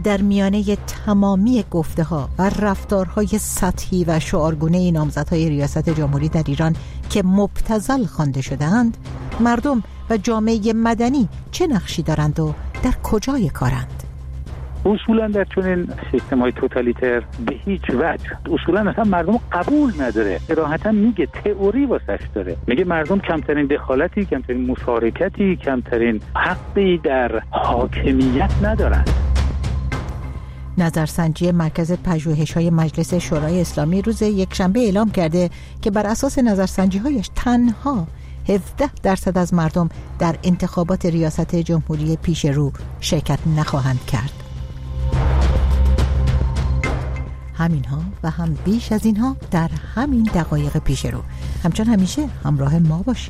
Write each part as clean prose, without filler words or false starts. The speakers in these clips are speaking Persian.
در میانه تمامی گفته‌ها و رفتارهای سطحی و شعارگونه نامزدهای ریاست جمهوری در ایران که مبتذل خوانده شده‌اند، مردم و جامعه مدنی چه نقشی دارند و در کجای کارند؟ اصولا در چنین سیستم‌های توتالیتر به هیچ وجه اصولا اصلا مردم قبول نداره. صراحتاً میگه، تئوری واسش داره، میگه مردم کمترین دخالتی، کمترین مشارکتی، کمترین حقی در حاکمیت ندارن. نظرسنجی مرکز پژوهش‌های مجلس شورای اسلامی روز یکشنبه اعلام کرده که بر اساس نظرسنجی‌هایش تنها 17% از مردم در انتخابات ریاست جمهوری پیش رو شرکت نخواهند کرد. همینها و هم بیش از اینها در همین دقایق پیش رو. همچون همیشه همراه ما باشید.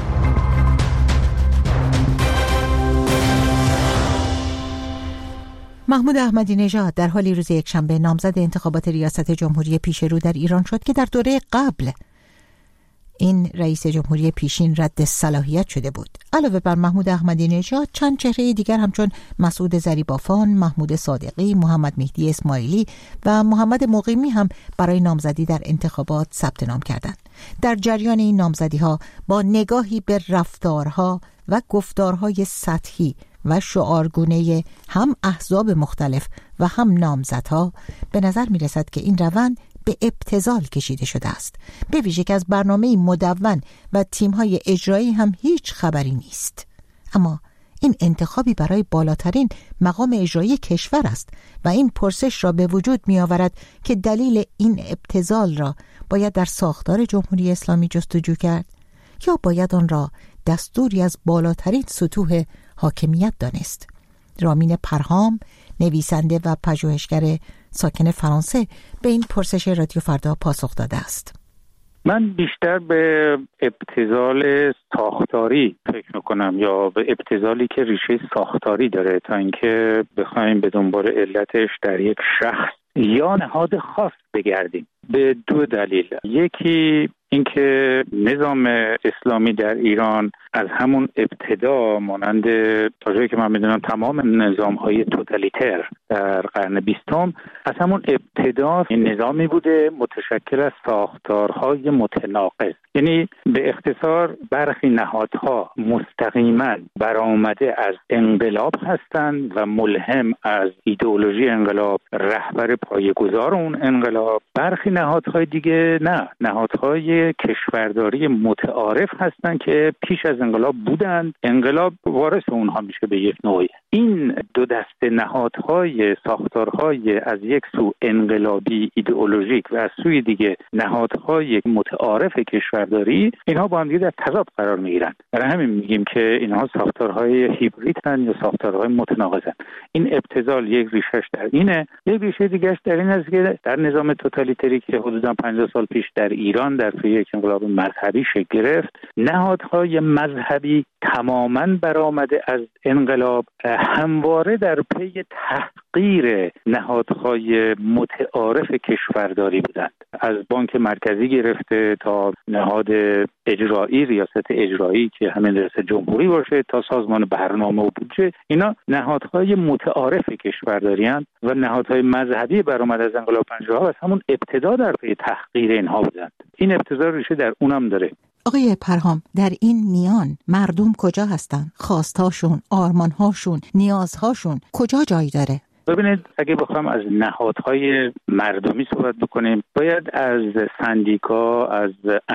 محمود احمدی نژاد در حالی روز یکشنبه نامزد انتخابات ریاست جمهوری پیش رو در ایران شد که در دوره قبل این رئیس جمهوری پیشین رد صلاحیت شده بود. علاوه بر محمود احمدی نژاد چند چهره دیگر همچون مسعود ظریبافان، محمود صادقی، محمد مهدی اسماعیلی و محمد مقیمی هم برای نامزدی در انتخابات ثبت نام کردند. در جریان این نامزدی‌ها با نگاهی به رفتارها و گفتارهای سطحی و شعارگونه هم احزاب مختلف و هم نامزدها به نظر می رسد که این روند به ابتذال کشیده شده است، به ویژه که از برنامه مدون و تیم‌های اجرایی هم هیچ خبری نیست. اما این انتخابی برای بالاترین مقام اجرایی کشور است و این پرسش را به وجود می آورد که دلیل این ابتذال را باید در ساختار جمهوری اسلامی جستجو کرد یا باید آن را دستوری از بالاترین سطوح حاکمیت دانست. رامین پرهام، نویسنده و پژوهشگر ساکن فرانسه، به این پرسش رادیو فردا پاسخ داده است. من بیشتر به ابتذال ساختاری فکر میکنم یا به ابتذالی که ریشه ساختاری داره تا اینکه بخوایم به دنبال علتش در یک شخص یا نهاد خاص بگردیم. به دو دلیل. یکی اینکه نظام اسلامی در ایران از همون ابتدا مانند تا جایی که من میدونم تمام نظام‌های توتالیتر در قرن 20 از همون ابتدا این نظامی بوده متشکل از ساختارهای متناقض. یعنی به اختصار برخی نهادها مستقیما برآمده از انقلاب هستند و ملهم از ایدئولوژی انقلاب، رهبر پایه‌گذار اون انقلاب. برخی نهادهای دیگه نه، نهادهای کشورداری متعارف هستند که پیش از انقلاب بودند، انقلاب وارث اونها میشه به یک نوعی. این دو دسته نهادهای ساختارهای از یک سو انقلابی ایدئولوژیک و از سوی دیگه نهادهای متعارف کشورداری، اینها با هم دیگه در تضاد قرار میگیرن. برای همین میگیم که اینها ساختارهای هیبریدن یا ساختارهای متناقضن. این ابتذال یک ریشش در اینه، یک ریشه دیگهش در این است که در نظام توتالیتری که حدوداً 50 سال پیش در ایران در پی یک انقلاب مذهبی شکل گرفت، نهادهای مذهبی تماماً برآمده از انقلاب همواره در پی تحقیر نهادهای متعارف کشورداری بودند. از بانک مرکزی گرفته تا نهاد اجرایی، ریاست اجرایی که همین ریاست جمهوری باشه، تا سازمان برنامه و بودجه، اینا نهادهای متعارف کشورداری هستند و نهادهای مذهبی برآمده از انقلاب 50 از همون ابتدا در پی تحقیر اینها بودند. این ابتذال ریشه در اونم داره. آقای پرهام، در این میان مردم کجا هستن؟ خواستهاشون، آرمانهاشون، نیازهاشون کجا جای داره؟ ببینید، اگه بخوام از نهادهای مردمی صحبت بکنیم، باید از سندیکا، از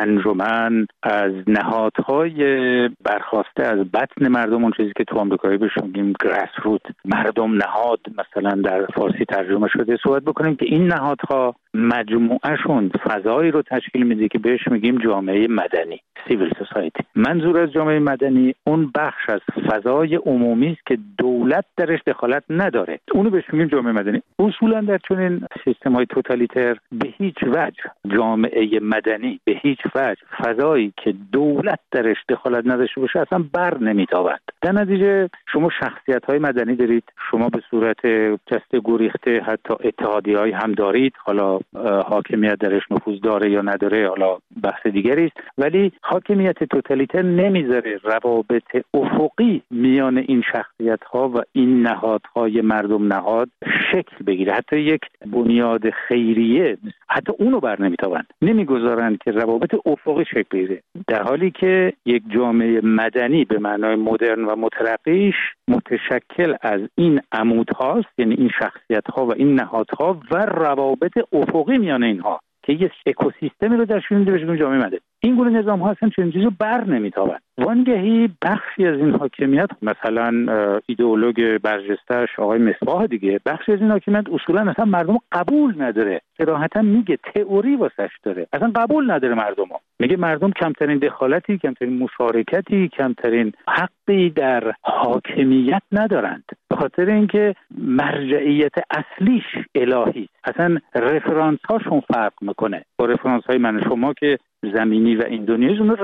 انجمن، از نهادهای برخواسته از بطن مردم، اون چیزی که تو آمریکایی بهش میگیم گراس روت، مردم نهاد مثلا در فارسی ترجمه شده، صحبت بکنیم که این نهادها مجموعهشون فضایی رو تشکیل میده که بهش میگیم جامعه مدنی، سیویل سوسایتی. منظور از جامعه مدنی اون بخش از فضای عمومی است که دولت درش دخالت نداره، اونو بهش میگیم جامعه مدنی. اصولا در چنین سیستم‌های توتالیتر به هیچ وجه جامعه مدنی، به هیچ وجه فضایی که دولت درش دخالت نداشته باشه اصلا بر نمیتابد. در نتیجه شما شخصیت‌های مدنی دارید، شما به صورت جسته گریخته حتی اتحادیه‌های هم دارید، حالا حاکمیت درش نفوذ داره یا نداره حالا بحث دیگری است، ولی حاکمیت توتالیتر نمیذاره روابط افقی میان این شخصیت‌ها و این نهادهای مردم نهاد شکل بگیره. حتی یک بنیاد خیریه حتی اونو بر نمیگذارن که روابط افقی شکل بگیره، در حالی که یک جامعه مدنی به معنای مدرن و مترقیش متشکل از این عمودهاست، یعنی این شخصیت‌ها و این نهادها و روابط افقی میان اینها که یک اکوسیستمی رو درش می‌ذاره بهش جامعه مدنی. این گونه نظام‌ها اصلا چنین چیزی رو بر نمی‌تابند. وانگهی بخشی از این حاکمیت، مثلا ایدئولوگ برجسته‌اش آقای مصباح دیگه، بخشی از این حاکمیت اصولا اصلا مردم قبول نداره. صراحتاً میگه، تئوری واسش داره، اصلا قبول نداره مردمو. میگه مردم کمترین دخالتی، کمترین مشارکتی، کمترین حقی در حاکمیت ندارند، به خاطر اینکه مرجعیت اصلیش الهی، اصلا رفرانس هاشون فرق میکنه با رفرانس های من شما که زمینی و این دنیایی. اون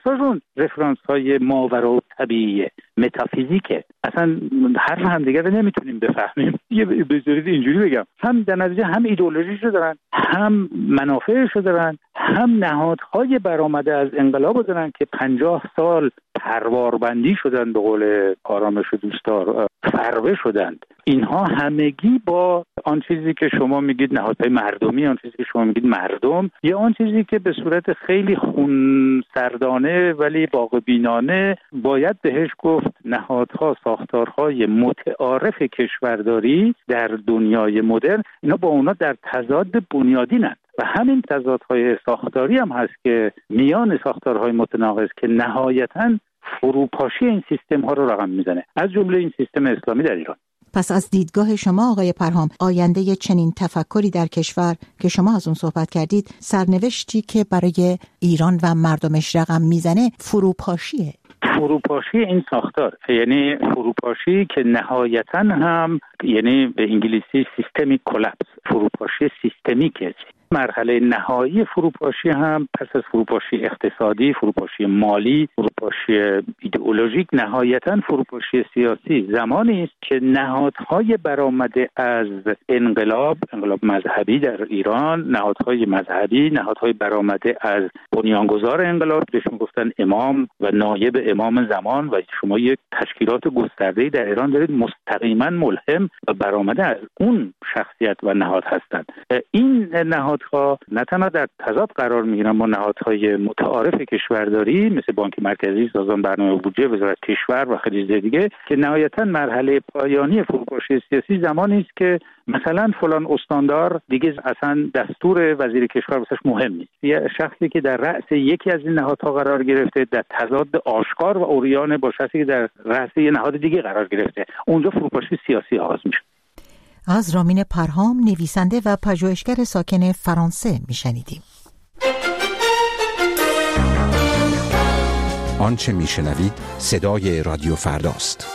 رفرانس های ماورا طبیعیه، متافیزیکه، اصلا حرف همدیگه رو نمیتونیم بفهمیم. یه بذارید اینجوری بگم، هم در نتیجه هم ایدئولوژیشو دارن، هم منافعشو دارن، هم نهادهای برآمده از انقلاب دارن که 50 سال پرواربندی شدن، به قول آرامش دوستدار فروه شدند. اینها همگی با آن چیزی که شما میگید نهادهای مردمی، آن چیزی که شما میگید مردم، یا آن چیزی که به صورت خیلی خونسردانه ولی واقع‌بینانه باید بهش گفت نهادها، ساختارهای متعارف کشورداری در دنیای مدرن، اینا با اونا در تضاد بنیادینند. و همین تضادهای ساختاری هم هست که میان ساختارهای متناقض که نهایتاً فروپاشی این سیستم ها رو رقم میزنه، از جمله این سیستم اسلامی در ایران. پس از دیدگاه شما آقای پرهام، آینده چنین تفکری در کشور که شما از اون صحبت کردید، سرنوشتی که برای ایران و مردمش رقم میزنه فروپاشیه. فروپاشی این ساختار، یعنی فروپاشی که نهایتاً هم، یعنی به انگلیسی سیستمیک کلاپس، فروپاشی سیستمیکه. مرحله نهایی فروپاشی هم پس از فروپاشی اقتصادی، فروپاشی مالی، فروپاشی ایدئولوژیک، نهایتاً فروپاشی سیاسی زمانی است که نهادهای برآمده از انقلاب مذهبی در ایران، نهادهای مذهبی، نهادهای برآمده از بنیانگذار انقلاب، بهشون گفتن امام و نایب امام زمان، و شما یک تشکیلات گسترده‌ای در ایران دارید مستقیما ملهم و برآمده از اون شخصیت و نهاد هستند. این نهادها نه تنها در تضاد قرار میگیرن با نهادهای متعارف کشورداری مثل بانک مرکزی، سازمان برنامه بودجه، وزارت کشور و خیلی چیز دیگه، که نهایتاً مرحله پایانی فروپاشی سیاسی زمانی است که مثلا فلان استاندار دیگه اصلا دستور وزیر کشور واسش مهم نیست. یه شخصی که در رأس یکی از این نهادها قرار گرفته در تضاد آشکار و عریان با شخصی که در رأس یه نهاد دیگه قرار گرفته، اونجا فروپاشی سیاسی آغاز میشه. از رامین پرهام، نویسنده و پژوهشگر ساکن فرانسه میشنیدیم. آنچه میشنوید صدای رادیو فرداست.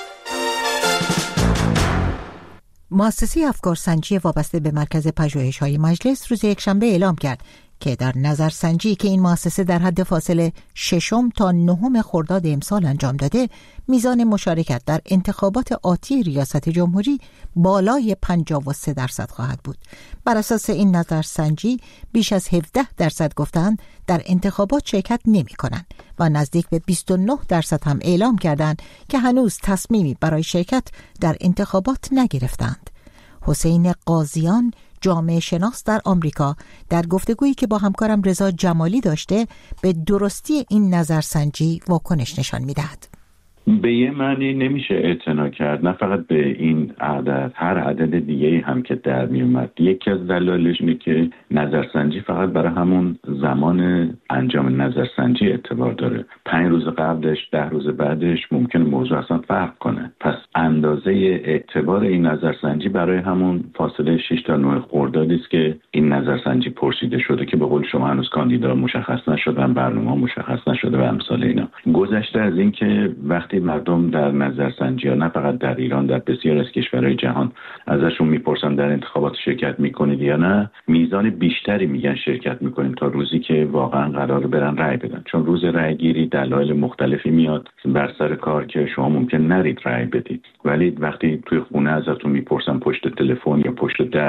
مؤسسه افکارسنجی وابسته به مرکز پژوهش‌های مجلس روز یکشنبه اعلام کرد که در نظرسنجی که این مؤسسه در حد فاصله 6 تا 9 خرداد امسال انجام داده، میزان مشارکت در انتخابات آتی ریاست جمهوری بالای 53% خواهد بود. بر اساس این نظرسنجی بیش از 17% گفتند در انتخابات شرکت نمی کنند و نزدیک به 29% هم اعلام کردند که هنوز تصمیمی برای شرکت در انتخابات نگرفتند. حسین قاضیان، جامعه شناس در آمریکا، در گفتگویی که با همکارم رضا جمالی داشته به درستی این نظرسنجی واکنش نشان می‌دهد. به یه معنی نمیشه اعتنا کرد، نه فقط به این عدد، هر عدد دیگه هم که در میومد. یکی از دلایلش اینه که نظرسنجی فقط برای همون زمان انجام نظرسنجی اعتبار داره. 5 روز قبلش، 10 روز بعدش ممکنه موضوع اصلا فرق کنه. پس اندازه اعتبار این نظرسنجی برای همون فاصله 6 تا 9 خردادی است که این نظرسنجی پرسیده شده، که به قول شما هنوز کاندیدا مشخص نشدن، برنامه مشخص نشده و امثال اینا. گذشته از این که وقتی مردم در نظرسنجی‌ها، نه فقط در ایران، در بسیار از کشورهای جهان ازشون میپرسن در انتخابات شرکت میکنید یا نه، میزان بیشتری میگن شرکت میکنیم تا روزی که واقعا قراره برن رأی بدن. چون روز رأی گیری دلایل مختلفی میاد بر سر کار که شما ممکن نرید رأی بدید، ولی وقتی توی خونه ازتون میپرسن پشت تلفن یا پشت در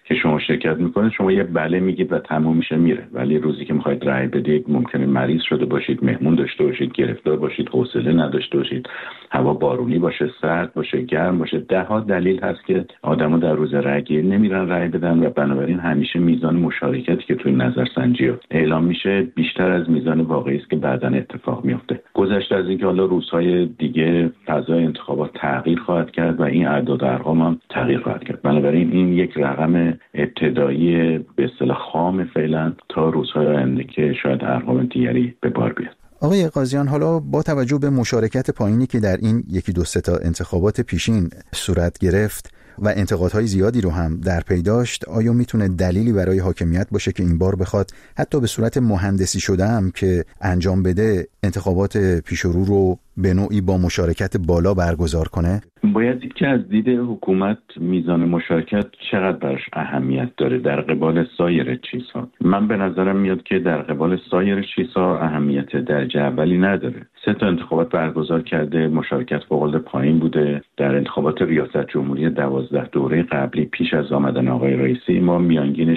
که شما شرکت میکنید شما یه بله میگید و تموم میشه میره، ولی روزی که میخواید رأی بدید ممکنه مریض شده باشید، مهمون داشته باشید، گرفتار باشید، حوصله نداشته باشید، هوا بارونی باشه، سرد باشه، گرم باشه، ده ها دلیل هست که آدمو در روز رأیگیری نمیرن رأی بدن و بنابراین همیشه میزان مشارکتی که توی نظرسنجی اعلام میشه بیشتر از میزان واقعی است که بعداً اتفاق میفته. گذشته از اینکه حالا روزهای دیگه فضای انتخابات تغییر خواهد کرد و این اعداد و ارقام هم تغییر خواهد کرد. بنابراین این یک رقم ابتدایی به اصطلاح خام فعلا تا روزهای آینده که شاید ارقام دیگری به بار بیاد. آقای قاضیان، حالا با توجه به مشارکت پایینی که در این 1-2 تا انتخابات پیشین صورت گرفت و انتقادهای زیادی رو هم در پی داشت، آیا میتونه دلیلی برای حاکمیت باشه که این بار بخواد حتی به صورت مهندسی شده هم که انجام بده انتخابات پیش رو به نوعی با مشارکت بالا برگزار کنه؟ باید دید که از دید حکومت میزان مشارکت چقدر براش اهمیت داره در قبال سایر چیزها. من به نظرم میاد که در قبال سایر چیزها اهمیت درجه اولی نداره. 3 تا انتخابات برگزار کرده، مشارکت فوق‌العاده پایین بوده. در انتخابات ریاست جمهوری 12 دوره قبلی پیش از آمدن آقای رئیسی ما میانگین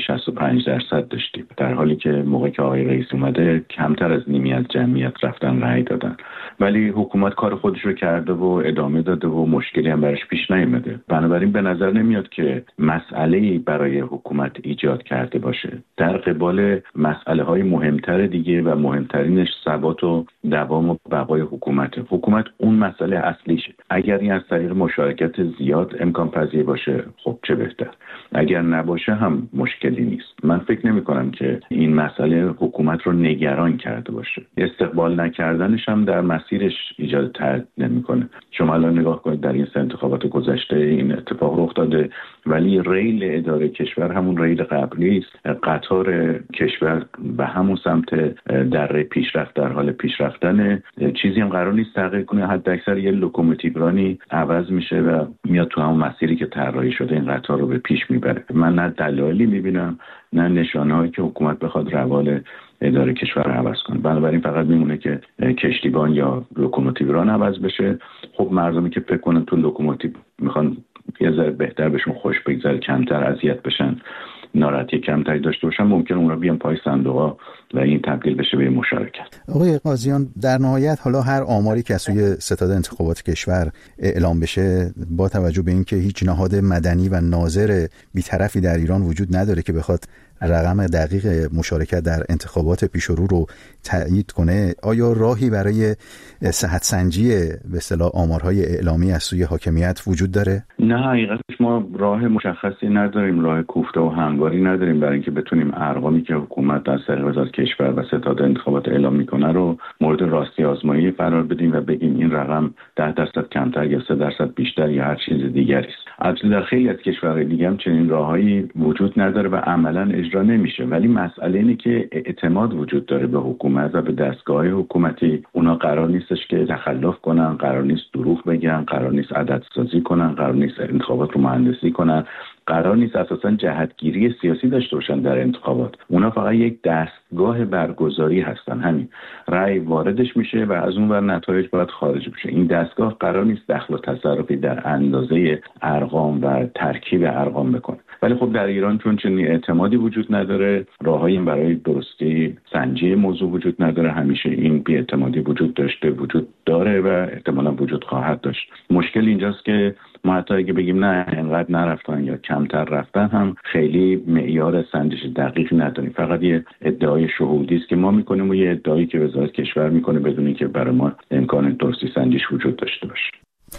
65% داشتیم، در حالی که موقعی که آقای رئیسی اومده کمتر از نیمی از جمعیت رفتن رأی دادن. ولی حکومت کار خودش رو کرده و ادامه داده و مشکلی هم براش پیش نیامده. بنابراین به نظر نمیاد که مسئله‌ای برای حکومت ایجاد کرده باشه. در قبال مسئله‌های مهمتر دیگه و مهمترینش ثبات و دوام و بقای حکومت اون مسئله اصلیشه. اگر این از طریق مشارکت زیاد امکان پذیر باشه خب چه بهتر، اگر نباشه هم مشکلی نیست. من فکر نمی کنم که این مسئله حکومت رو نگران کرده باشه. استقبال نکردنش هم در مسیرش ایجاد تردید نمیکنه. شما الان نگاه کنید در این انتخابات گذشته این اتفاق رخ داده، ولی ریل اداره کشور همون ریل قبلی است. قطار کشور به همون سمت در پیشرفت در حال پیشرفتن، چیزی هم قرار نیست تغییر کنه. حد اکثر یه لوکوموتیو رانی عوض میشه و میاد تو همون مسیری که طراحی شده این قطار رو به پیش میبره. من نه دلایلی میبینم نه نشانه‌هایی که حکومت بخواد روال اداره کشور رو عوض کنه. بنابراین فقط میمونه که کشتیبان یا لوکوموتیو ران عوض بشه. خب مردمی که فکر کنن تو لوکوموتیو میخوان یه ذره بهتر بهشون خوش بگذره، کمتر اذیت بشن، ناراحتی کمتری داشته باشن، ممکنه اون رو بیان پای صندوق‌ها و این تبدیل بشه به مشارکت. آقای قاضیان، در نهایت حالا هر آماری که از سوی ستاد انتخابات کشور اعلام بشه، با توجه به اینکه هیچ نهاد مدنی و ناظر بی‌طرفی در ایران وجود نداره که بخواد رقم دقیق مشارکت در انتخابات پیشرو رو تایید کنه، آیا راهی برای صحت سنجی به اصطلاح آمارهای اعلامی از سوی حاکمیت وجود داره؟ نه، حقیقتش ما راه مشخصی نداریم، راه کوفته و همواری نداریم برای اینکه بتونیم ارقامی که حکومت از طریق وزارت کشور و ستاد انتخابات اعلام میکنه رو مورد راستی آزمایی قرار بدیم و بگیم این رقم 10% کمتر یا 3% بیشتر یا هر چیز دیگری است. البته در خیلی از کشورهای دیگه هم چنین راههایی وجود نداره و عملاً اجرا نمیشه، ولی مسئله اینه که اعتماد وجود داره به حکومت و به دستگاه‌های حکومتی. اونا قرار نیستش که تخلف کنن، قرار نیست دروغ بگن، قرار نیست عدد سازی کنن، قرار نیست انتخابات رو مهندسی کنن، قرار نیست اساساً جهتگیری سیاسی داشته باشن در انتخابات. اونا فقط یک دستگاه برگزاری هستن، همین رأی واردش میشه و از اون ور نتایج باید خارج بشه. این دستگاه قرار نیست دخل و تصرفی در اندازه ارقام و ترکیب ارقام بکنه. ولی خب در ایران چون چنین اعتمادی وجود نداره، راههایی برای درستی سنجی موضوع وجود نداره، همیشه این بی‌اعتمادی وجود داشته، وجود داره و احتمالاً وجود خواهد داشت. مشکل اینجاست که ما حتی اگه بگیم نه اینقدر نرفتن یا کمتر رفتن هم خیلی معیار سنجش دقیقی نداریم. فقط یه ادعای شهودی است که ما میکنیم و یه ادعایی که وزارت کشور میکنه بدون اینکه برای ما امکان درستی سنجش وجود داشته باشه.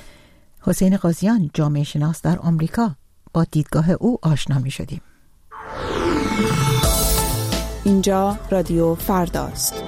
حسین قاضیان، جامعه شناس در آمریکا، با دیدگاه او آشنا می‌شدیم. اینجا رادیو فرداست.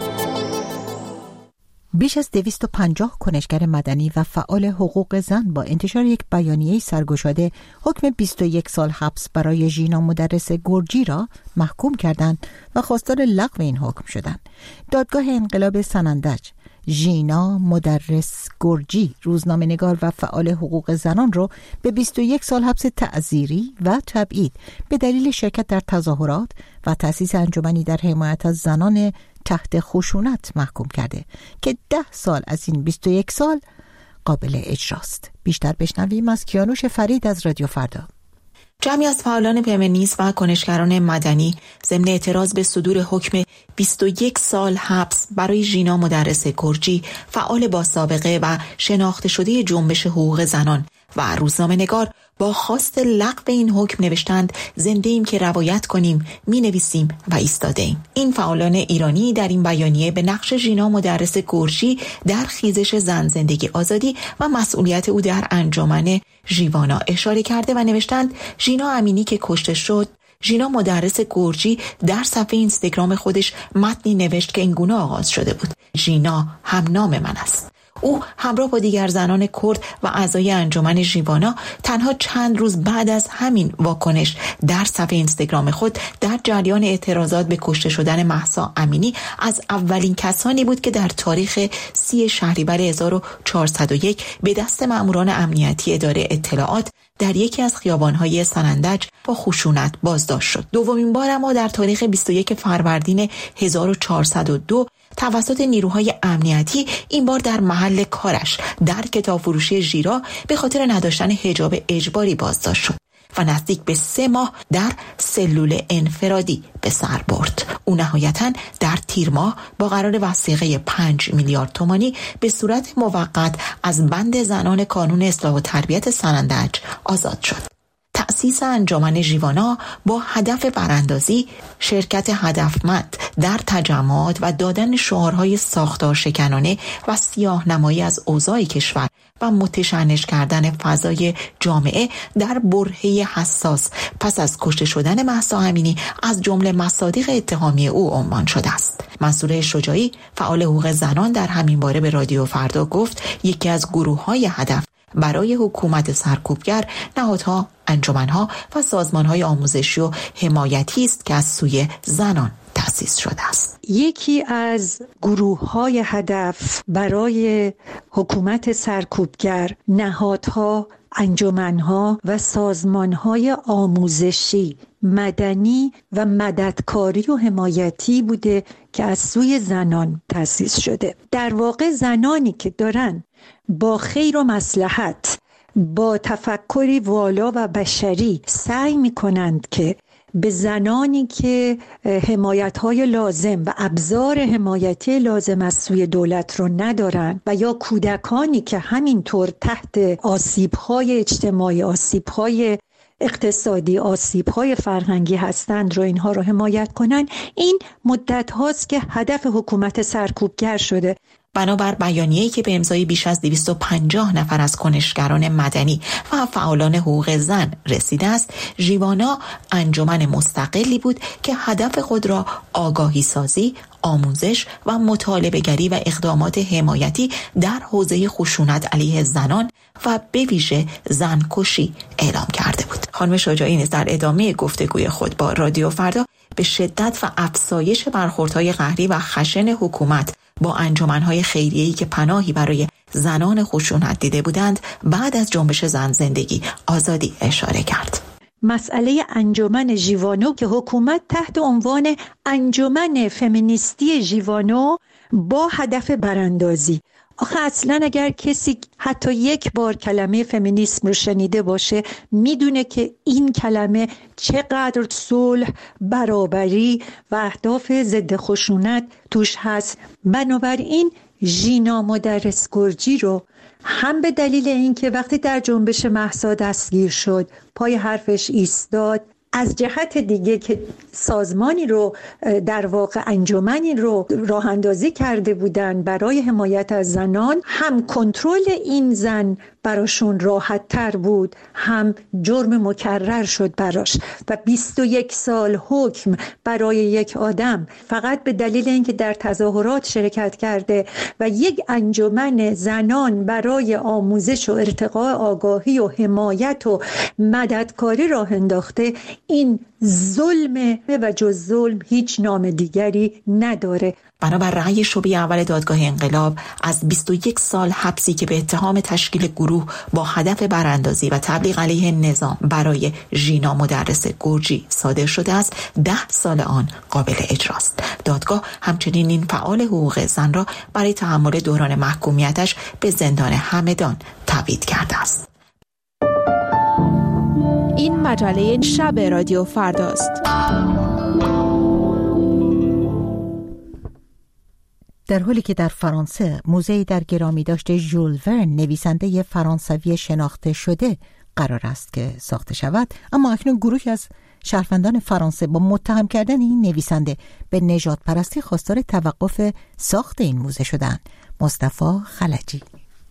بیش از 250 کنشگر مدنی و فعال حقوق زن با انتشار یک بیانیه سرگشاده حکم 21 سال حبس برای ژینا مدرس گرجی را محکوم کردند و خواستار لغو این حکم شدند. دادگاه انقلاب سنندج ژینا مدرس گرجی، روزنامه‌نگار و فعال حقوق زنان را به 21 سال حبس تعزیری و تبعید به دلیل شرکت در تظاهرات و تأسیس انجمنی در حمایت از زنان تحت خشونت محکوم کرده که 10 سال از این 21 سال قابل اجراست. بیشتر بشنویم از کیانوش فرید از رادیو فردا. جمعی از فعالان فمینیست و کنشگران مدنی ضمن اعتراض به صدور حکم 21 سال حبس برای ژینا مدرس گرجی، فعال با سابقه و شناخته شده جنبش حقوق زنان و روزنامه‌نگار، با خواست لغو این حکم نوشتند زنده ایم که روایت کنیم، می نویسیم و ایستاده ایم. این فعالان ایرانی در این بیانیه به نقش ژینا مدرس گرجی در خیزش زن، زندگی، آزادی و مسئولیت او در انجمن ژیوانا اشاره کرده و نوشتند ژینا امینی که کشته شد، ژینا مدرس گرجی در صفحه اینستاگرام خودش متنی نوشت که اینگونه آغاز شده بود: ژینا هم نام من است. او همراه با دیگر زنان کرد و اعضای انجمن ژیوانا تنها چند روز بعد از همین واکنش در صفحه اینستاگرام خود در جریان اعتراضات به کشته شدن مهسا امینی از اولین کسانی بود که در تاریخ 30 شهریور 1401 به دست ماموران امنیتی اداره اطلاعات در یکی از خیابان‌های سنندج با خشونت بازداشت شد. دومین بار اما در تاریخ 21 فروردین 1402 توسط نیروهای امنیتی، این بار در محل کارش در کتابفروشی ژیرا، به خاطر نداشتن حجاب اجباری بازداشت شد و نزدیک به 3 ماه در سلول انفرادی به سر برد. او نهایتاً در تیر ماه با قرار وثیقه 5 میلیارد تومانی به صورت موقت از بند زنان کانون اصلاح و تربیت سنندج آزاد شد. تأسیس انجمن ژیوانا با هدف براندازی، شرکت هدفمند در تجمعات و دادن شعارهای ساختار شکنانه و سیاه‌نمایی از اوضاع کشور و متشنج کردن فضای جامعه در برهه حساس پس از کشته شدن مهسا امینی از جمله مصادیق اتهامی او عنوان شده است. منصور شجاعی، فعال حقوق زنان، در همین باره به رادیو فردا گفت یکی از گروه‌های هدف برای حکومت سرکوبگر نهادها، انجمنها و سازمانهای آموزشی و حمایتی است که از سوی زنان تأسیس شده است. یکی از گروه‌های هدف برای حکومت سرکوبگر نهادها، انجمنها و سازمانهای آموزشی، مدنی و مددکاری و حمایتی بوده که از سوی زنان تأسیس شده. در واقع زنانی که دارن با خیر و مصلحت، با تفکری والا و بشری سعی می‌کنند که به زنانی که حمایت‌های لازم و ابزار حمایتی لازم از سوی دولت رو ندارن و یا کودکانی که همینطور تحت آسیب‌های اجتماعی، آسیب‌های اقتصادی، آسیب‌های فرهنگی هستند رو اینها رو حمایت کنن، این مدت هاست که هدف حکومت سرکوبگر شده. بنابر بیانیه‌ای که به امضای بیش از 250 نفر از کنشگران مدنی و فعالان حقوق زن رسیده است، ژیوانا انجمن مستقلی بود که هدف خود را آگاهی سازی، آموزش و مطالبه‌گری و اقدامات حمایتی در حوزه خشونت علیه زنان و به ویژه زنکشی اعلام کرده بود. خانم شجاعی نیز در ادامه گفتگوی خود با رادیو فردا به شدت و افزایش برخوردهای قهری و خشن حکومت با انجمنهای خیریه‌ای که پناهی برای زنان خشونت دیده بودند بعد از جنبش زن، زندگی، آزادی اشاره کرد. مسئله انجمن ژیوانو که حکومت تحت عنوان انجمن فمینیستی ژیوانو با هدف براندازی، آخه اصلا اگر کسی حتی یک بار کلمه فمینیسم رو شنیده باشه میدونه که این کلمه چقدر صلح، برابری و اهداف ضد خشونت توش هست. بنابراین ژینا مدرس گرجی رو هم به دلیل اینکه وقتی در جنبش مهسا دستگیر شد پای حرفش ایستاد، از جهت دیگه که سازمانی رو در واقع انجمنی رو راه اندازی کرده بودن برای حمایت از زنان، هم کنترل این زن براشون راحت تر بود، هم جرم مکرر شد براش و 21 سال حکم برای یک آدم فقط به دلیل اینکه در تظاهرات شرکت کرده و یک انجمن زنان برای آموزش و ارتقاء آگاهی و حمایت و مددکاری راه انداخته، این ظلمه و جز ظلم هیچ نام دیگری نداره. بنابر رأی شعبه اول دادگاه انقلاب از 21 سال حبسی که به اتهام تشکیل گروه با هدف براندازی و تبلیغ علیه نظام برای ژینا مدرس گرجی صادر شده است، 10 سال آن قابل اجراست. دادگاه همچنین این فعال حقوق زن را برای تحمل دوران محکومیتش به زندان همدان تبعید کرده است. این مجله شب رادیو فرداست. در حالی که در فرانسه موزه‌ای در گرامیداشت ژول ورن نویسنده فرانسوی شناخته شده قرار است که ساخته شود، اما اکنون گروهی از شهروندان فرانسه با متهم کردن این نویسنده به نژادپرستی خواستار توقف ساخت این موزه شدند. مصطفی خلجی.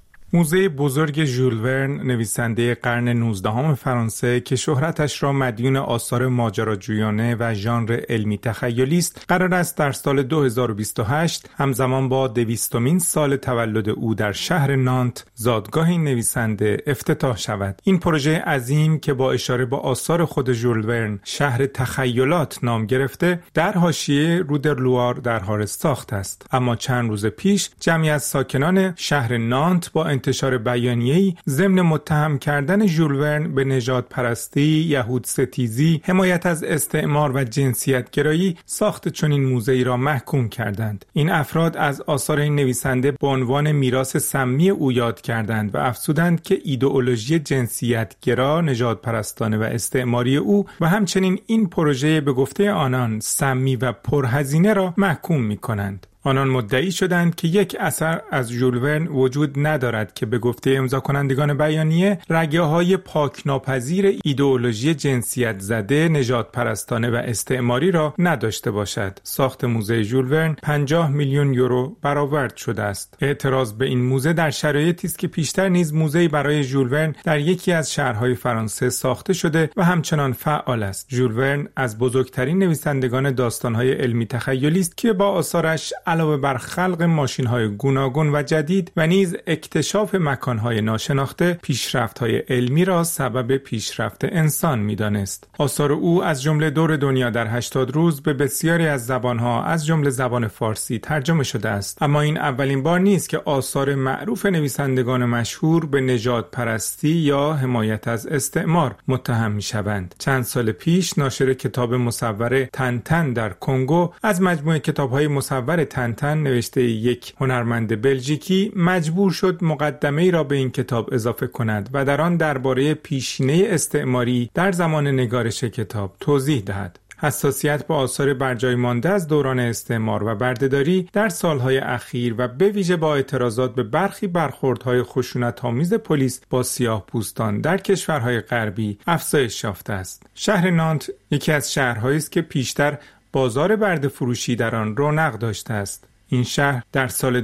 موزه بزرگ ژول ورن، نویسنده قرن 19 فرانسه که شهرتش را مدیون آثار ماجراجویانه و ژانر علمی تخیلی است، قرار است در سال 2028 همزمان با 200مین سال تولد او در شهر نانت، زادگاه این نویسنده، افتتاح شود. این پروژه عظیم که با اشاره به آثار خود ژول ورن شهر تخیلات نام گرفته، در حاشیه رودرلوار در حال ساخت است. اما چند روز پیش جمعی از ساکنان شهر نانت با انتشار بیانیه‌ای ضمن متهم کردن ژول ورن به نژادپرستی، یهود ستیزی، حمایت از استعمار و جنسیت گرایی ساخت چنین موزه‌ای را محکوم کردند. این افراد از آثار این نویسنده به عنوان میراث سمی او یاد کردند و افزودند که ایدئولوژی جنسیت گرا، نژادپرستانه و استعماری او و همچنین این پروژه به گفته آنان سمی و پرهزینه را محکوم می‌کنند. آنان مدعی شدند که یک اثر از ژول ورن وجود ندارد که به گفته امضا کنندگان بیانیه رگه‌های پاک‌ناپذیر ایدئولوژی جنسیت زده، نژادپرستانه و استعماری را نداشته باشد. ساخت موزه ژول ورن 50 میلیون یورو برآورد شده است. اعتراض به این موزه در شرایطی است که پیشتر نیز موزه‌ای برای ژول ورن در یکی از شهرهای فرانسه ساخته شده و همچنان فعال است. ژول ورن از بزرگترین نویسندگان داستان‌های علمی تخیلی است که با آثارش علاوه بر خلق ماشین‌های گوناگون و جدید و نیز اکتشاف مکان‌های ناشناخته، پیشرفت‌های علمی را سبب پیشرفت انسان می‌دانست. آثار او از جمله دور دنیا در 80 روز به بسیاری از زبان‌ها از جمله زبان فارسی ترجمه شده است. اما این اولین بار نیست که آثار معروف نویسندگان مشهور به نژادپرستی یا حمایت از استعمار متهم می‌شوند. چند سال پیش ناشر کتاب مصور تنتن در کنگو از مجموعه کتاب‌های مصور تنتن نوشته یک هنرمند بلژیکی مجبور شد مقدمه‌ای را به این کتاب اضافه کند و در آن درباره پیشینه استعماری در زمان نگارش کتاب توضیح دهد. حساسیت به آثار برجای مانده از دوران استعمار و بردهداری در سالهای اخیر و به ویژه با اعتراضات به برخی برخوردهای خشونت‌آمیز پلیس با سیاه‌پوستان در کشورهای غربی افزایش یافته است. شهر نانت یکی از شهرهایی است که پیشتر بازار برده فروشی در آن رونق داشته است. این شهر در سال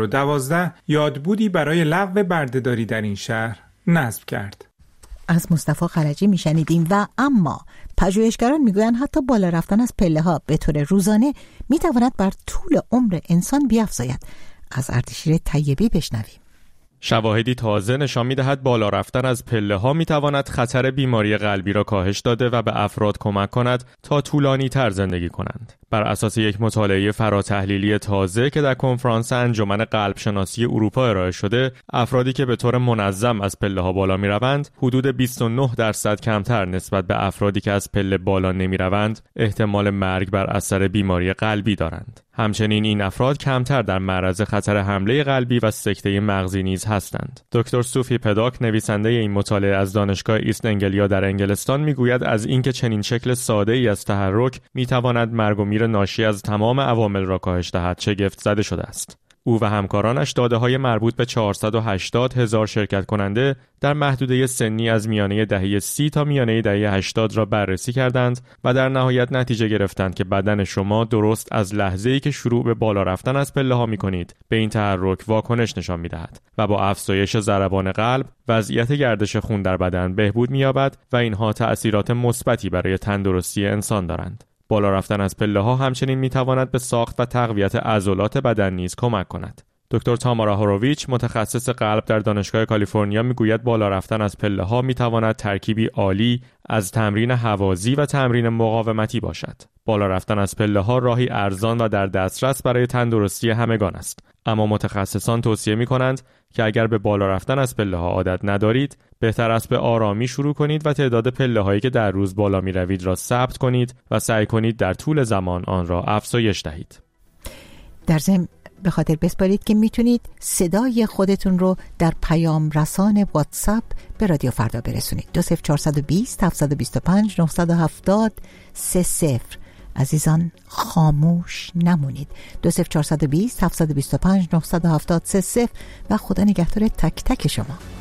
2012 یادبودی برای لغو بردهداری در این شهر نصب کرد. از مصطفی خلجی میشنیدیم. و اما پژوهشگران میگویند حتی بالا رفتن از پله‌ها به طور روزانه میتواند بر طول عمر انسان بیفزاید. از اردشیر طیبی بشنویم. شواهدی تازه نشان می‌دهد بالا رفتن از پله‌ها می‌تواند خطر بیماری قلبی را کاهش داده و به افراد کمک کند تا طولانی‌تر زندگی کنند. بر اساس یک مطالعه فراتحلیلی تازه که در کنفرانس انجمن قلب شناسی اروپا ارائه شده، افرادی که به طور منظم از پله‌ها بالا می‌روند، حدود 29% کمتر نسبت به افرادی که از پله بالا نمی‌روند، احتمال مرگ بر اثر بیماری قلبی دارند. همچنین این افراد کمتر در معرض خطر حمله قلبی و سکته مغزی نیز هستند. دکتر سوفی پداک، نویسنده این مطالعه از دانشگاه ایست انگلیا در انگلستان، میگوید از اینکه چنین شکل ساده‌ای از تحرک میتواند مرگ و میر ناشی از تمام عوامل را کاهش دهد شگفت زده شده است. او و همکارانش داده‌های مربوط به 480,000 شرکت کننده در محدوده سنی از میانه دهه 30 تا میانه دهه 80 را بررسی کردند و در نهایت نتیجه گرفتند که بدن شما درست از لحظه‌ای که شروع به بالا رفتن از پله‌ها می‌کنید به این تحرک واکنش نشان می‌دهد و با افزایش ضربان قلب وضعیت گردش خون در بدن بهبود می‌یابد و اینها تأثیرات مثبتی برای تندرستی انسان دارند. بالا رفتن از پله‌ها همچنین می‌تواند به ساخت و تقویت عضلات بدن نیز کمک کند. دکتر تامارا هوروویچ، متخصص قلب در دانشگاه کالیفرنیا، میگوید بالا رفتن از پله‌ها می‌تواند ترکیبی عالی از تمرین هوازی و تمرین مقاومتی باشد. بالا رفتن از پله‌ها راهی ارزان و در دسترس برای تندرستی همگان است. اما متخصصان توصیه می‌کنند که اگر به بالا رفتن از پله‌ها عادت ندارید، بهتر است به آرامی شروع کنید و تعداد پله‌هایی که در روز بالا می‌روید را ثبت کنید و سعی کنید در طول زمان آن را افزایش دهید. در ضمن به خاطر بسپارید که میتونید صدای خودتون رو در پیام رسان واتساپ به رادیو فردا برسونید. 20420 725 970 30. عزیزان خاموش نمونید. 20420 725 970 30 و خدا نگهدار تک تک شما.